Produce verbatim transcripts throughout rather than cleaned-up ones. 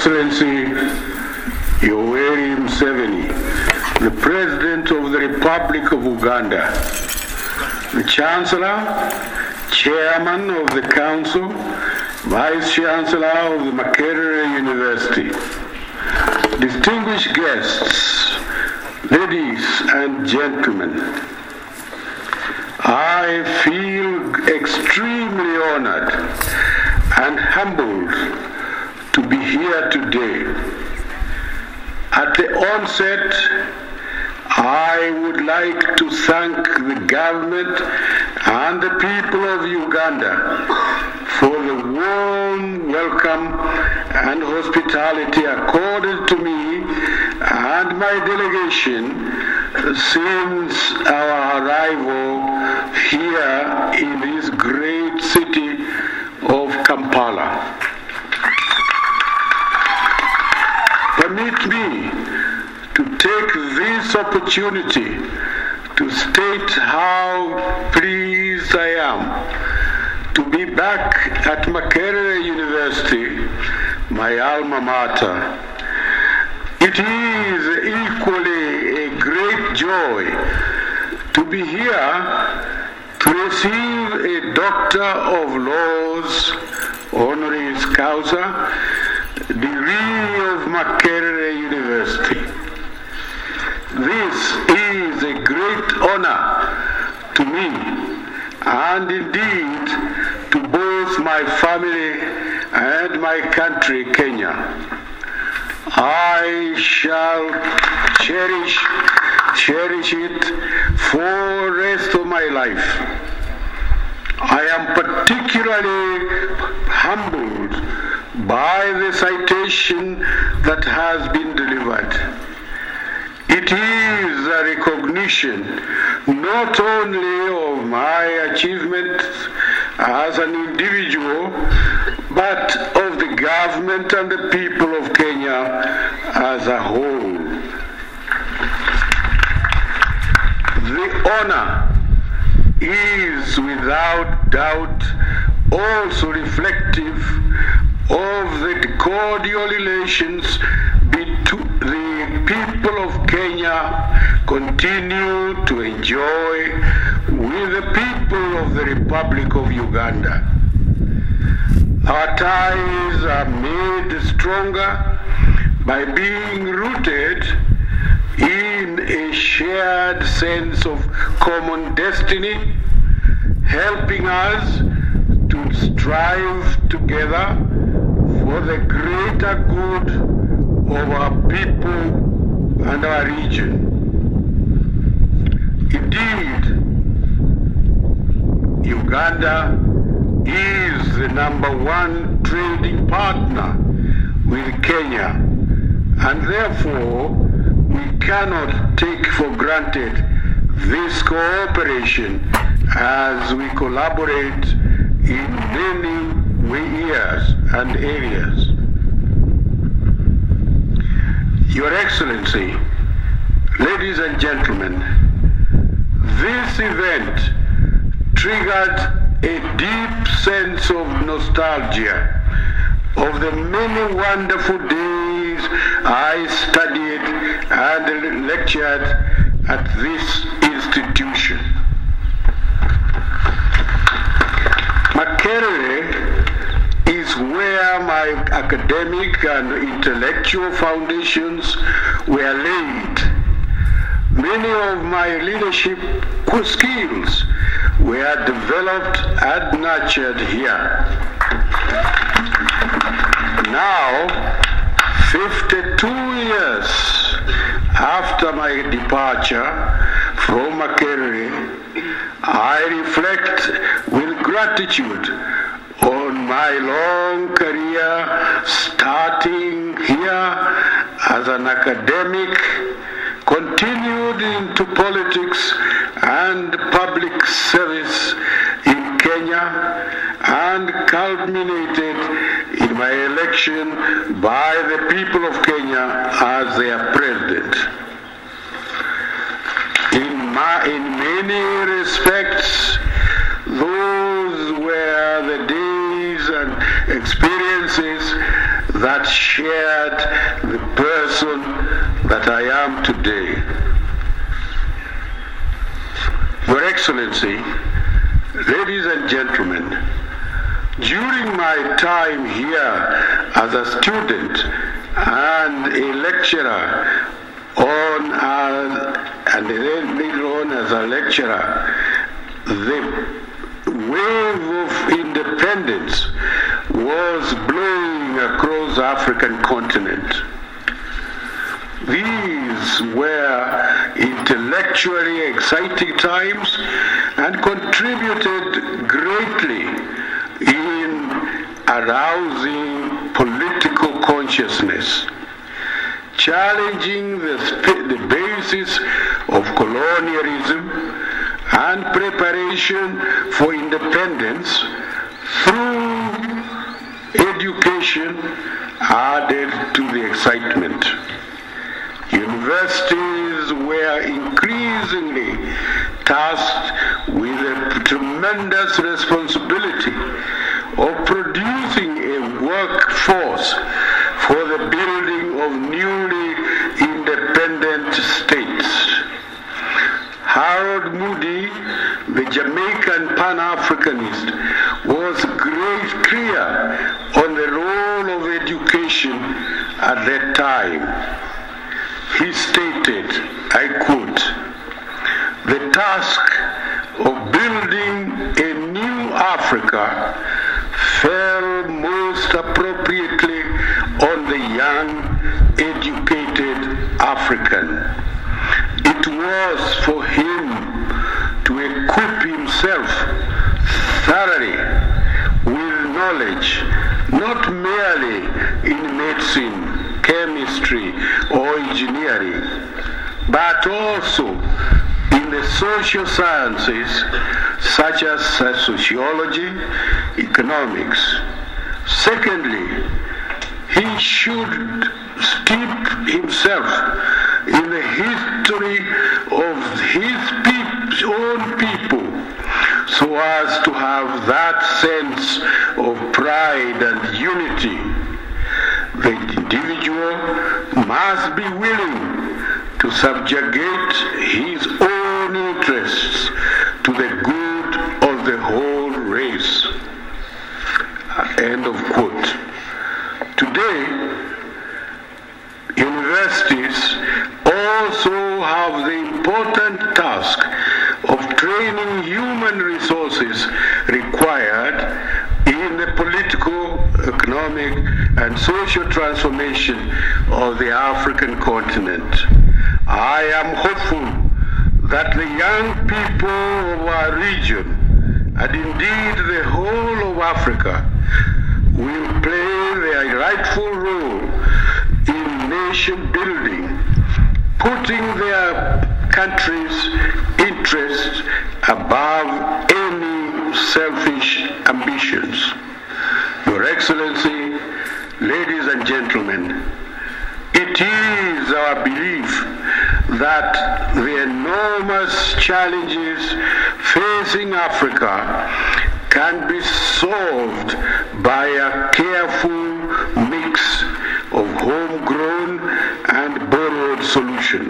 Excellency Yoweri Museveni, the President of the Republic of Uganda, the Chancellor, Chairman of the Council, Vice Chancellor of the Makerere University, distinguished guests, ladies and gentlemen, I feel extremely honored and humbled to be here today. At the onset, I would like to thank the government and the people of Uganda for the warm welcome and hospitality accorded to me and my delegation since our arrival here in this great city of Kampala. Permit me to take this opportunity to state how pleased I am to be back at Makerere University, my alma mater. It is equally a great joy to be here to receive a Doctor of Laws, honoris causa, degree of Makerere University. This is a great honor to me and indeed to both my family and my country, Kenya. I shall cherish, cherish it for the rest of my life. I am particularly humbled by the citation that has been delivered. It is a recognition not only of my achievements as an individual, but of the government and the people of Kenya as a whole. The honor is without doubt also reflective of the cordial relations between the people of Kenya continue to enjoy with the people of the Republic of Uganda. Our ties are made stronger by being rooted in a shared sense of common destiny, helping us to strive together for the greater good of our people and our region. Indeed, Uganda is the number one trading partner with Kenya, and therefore we cannot take for granted this cooperation as we collaborate in many areas and areas. Your Excellency, ladies and gentlemen, this event triggered a deep sense of nostalgia of the many wonderful days I studied and lectured at this institution. Makerere is where my academic and intellectual foundations were laid. Many of my leadership skills were developed and nurtured here. Now, fifty-two years after my departure from Makerere, I reflect with gratitude on my long career starting here as an academic, continued into politics and public service in Kenya, and culminated in my election by the people of Kenya as their president. In, my, in many respects, those were the days and experiences that shared the person that I am today. Your Excellency, ladies and gentlemen, during my time here as a student and a lecturer on uh, and then later on as a lecturer, the wave of independence was blowing across the African continent. These were intellectually exciting times and contributed greatly in arousing political consciousness, challenging the, the basis of colonialism and preparation for independence through education added to the excitement. Universities were increasingly tasked with a tremendous responsibility of producing a workforce for the building of newly independent states. Harold Moody, the Jamaican Pan-Africanist, was great clear on the role of education at that time. He stated, I quote, "The task of building a new Africa fell most appropriately on the young, educated African. It was for him to equip himself thoroughly with knowledge, not merely in medicine, chemistry, or engineering, but also in the social sciences such as sociology, economics. Secondly, he should steep himself in the history of his pe- own people so as to have that sense of pride and unity. The individual must be willing to subjugate his own interests to the good of the whole race." End of quote. Today, universities also have the important task of training human resources required in the political, economic, and social transformation of the African continent. I am hopeful that the young people of our region, and indeed the whole of Africa, will play their rightful role in nation building, putting their country's interests above any selfish ambitions. Your Excellency, ladies and gentlemen, it is our belief that the enormous challenges facing Africa can be solved by a careful mix of homegrown and borrowed solutions.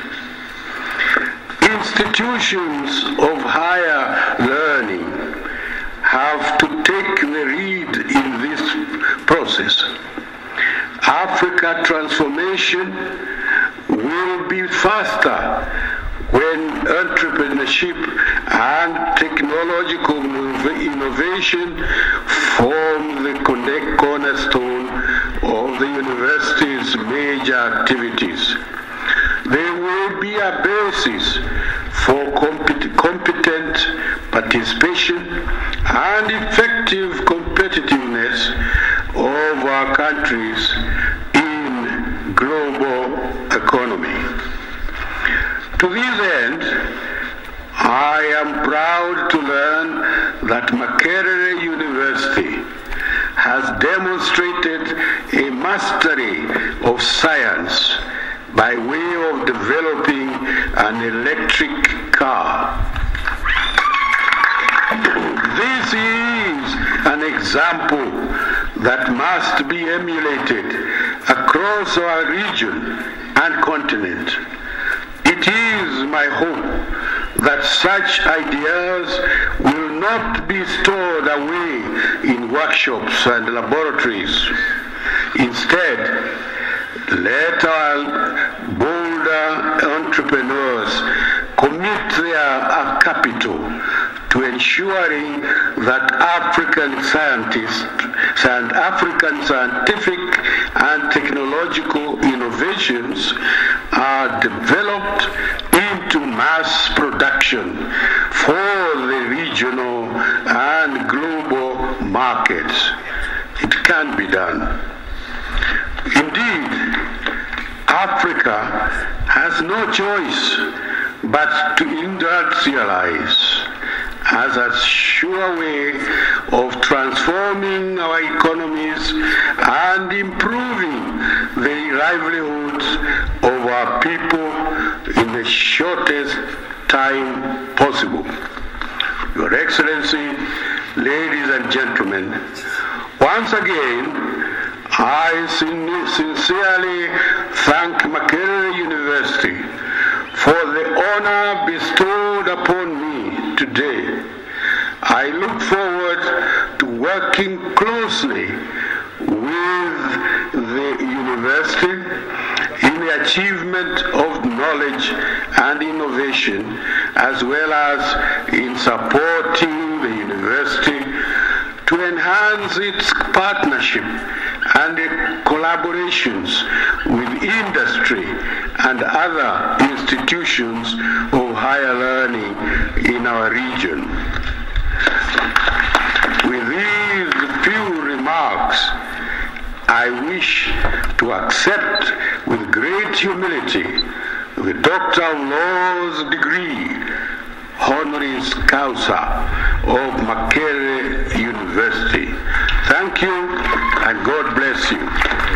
Institutions of higher learning have to take the lead in this process. Africa transformation will be faster when entrepreneurship and technological innovation form the cornerstone of the university's major activities. There will be a basis for competent participation and effective competitiveness of our countries in global economy. To this end, I am proud to learn that Makerere University has demonstrated a mastery of science by way of developing an electric car. This is an example that must be emulated across our region and continent. It is my hope that such ideas will not be stored away in workshops and laboratories. Instead, let our bolder entrepreneurs commit their capital to ensuring that African scientists and African scientific and technological innovations are developed into mass production for the regional and global markets. It can be done. Indeed, Africa has no choice but to industrialize as a sure way of transforming our economies and improving the livelihoods of our people in the shortest time possible. Your Excellency, ladies and gentlemen, once again, I sincerely thank Makerere University for the honor bestowed upon me today. I look forward to working closely with the university in the achievement of knowledge and innovation, as well as in supporting the university to enhance its partnership and collaborations with industry and other institutions of higher learning in our region. With these few remarks, I wish to accept with great humility the Doctor of Laws degree, honoris causa, of Makerere University. Thank you, and God bless you.